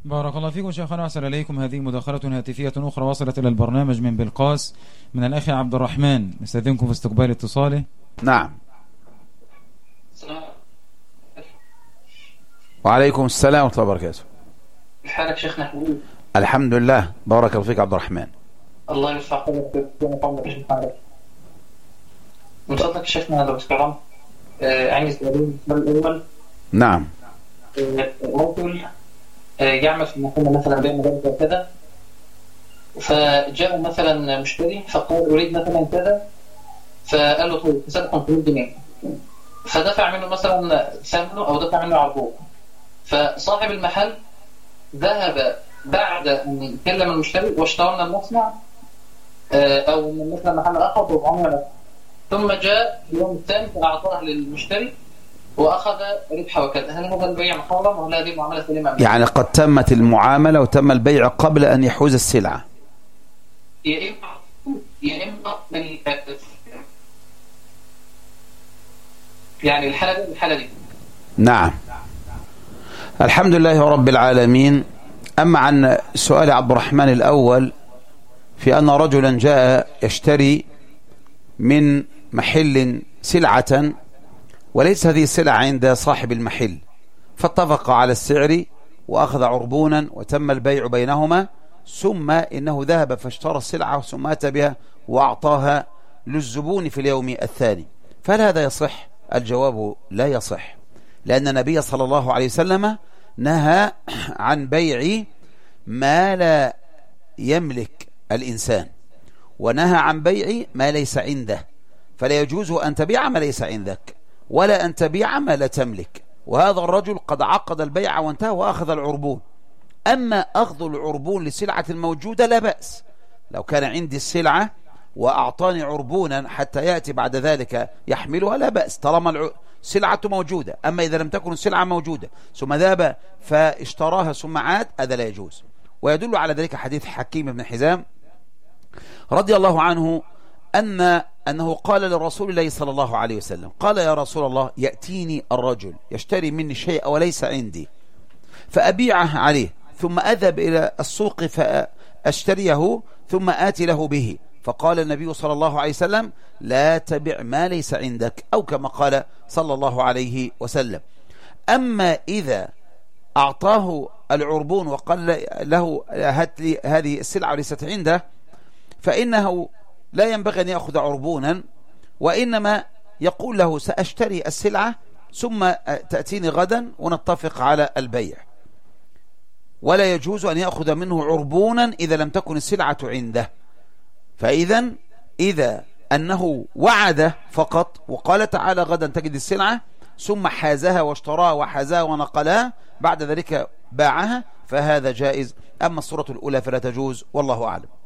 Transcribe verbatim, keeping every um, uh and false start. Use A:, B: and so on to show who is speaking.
A: بارك الله فيكم شيخنا، أحسن إليكم. هذه مداخلة هاتفية أخرى وصلت إلى البرنامج من بلقاس من الأخ عبد الرحمن، نستأذنكم في استقبال اتصاله.
B: نعم. وعليكم السلام ورحمة الله وبركاته.
C: كيف حالك شيخنا حبيبي؟
B: الحمد لله، بارك الله فيك عبد الرحمن.
C: الله يرفع قدرك ويطمئن حالك. من فضلك شيخنا لو تكرم آه عندي سؤالين. السؤال الأول،
B: نعم،
C: رجل آه يعمل في مكان مثلا بين مدرسة كذا، فجاء مثلا مشتري فقال أريد مثلا كذا، فقال له طيب حساب خمسمية جنيه، فدفع منه مثلا ثمنه أو دفع منه عربون. فصاحب المحل ذهب بعد أن كلم المشتري واشترى من المصنع أو من مثل محل آخر بربعمية، ثم جاء اليوم الثاني فأعطاه للمشتري وأخذ ربحه وكذا. هل هذا البيع محرم ولا هذه معاملة سليمة؟
B: يعني قد تمت المعاملة وتم البيع قبل أن يحوز السلعة.
C: يا إما يا إما من يعني الحالة دي الحالة دي.
B: نعم، الحمد لله رب العالمين. أما عن سؤال عبد الرحمن الأول في أن رجلا جاء يشتري من محل سلعة وليس هذه السلعة عند صاحب المحل، فاتفق على السعر وأخذ عربونا وتم البيع بينهما، ثم إنه ذهب فاشترى السلعة ثم أتى بها وأعطاها للزبون في اليوم الثاني، فهل هذا يصح؟ الجواب لا يصح، لأن النبي صلى الله عليه وسلم نهى عن بيع ما لا يملك الإنسان، ونهى عن بيع ما ليس عنده، فلا يجوز أن تبيع ما ليس عندك ولا أن تبيع ما لا تملك. وهذا الرجل قد عقد البيع وانتهى وأخذ العربون. أما أخذ العربون لسلعة موجودة لا بأس، لو كان عندي السلعة وأعطاني عربونا حتى يأتي بعد ذلك يحملها لا بأس طالما السلعة موجودة. أما إذا لم تكن السلعة موجودة ثم ذهب فاشتراها ثم عاد، هذا لا يجوز. ويدل على ذلك حديث حكيم بن حزام رضي الله عنه أن أنه قال لرسول الله صلى الله عليه وسلم، قال يا رسول الله يأتيني الرجل يشتري مني شيء وليس عندي فأبيعه عليه، ثم أذهب إلى السوق فأشتريه ثم آتي له به، فقال النبي صلى الله عليه وسلم لا تبع ما ليس عندك، أو كما قال صلى الله عليه وسلم. أما إذا أعطاه العربون وقال له هات لي هذه السلعة وليست عنده، فإنه لا ينبغي أن يأخذ عربونا، وإنما يقول له سأشتري السلعة ثم تأتيني غدا ونتفق على البيع، ولا يجوز أن يأخذ منه عربونا إذا لم تكن السلعة عنده. فإذا إذا أنه وعد فقط وقال تعالى غدا تجد السلعة ثم حازها واشتراها وحازها ونقلها بعد ذلك باعها، فهذا جائز. أما الصورة الأولى فلا تجوز، والله أعلم.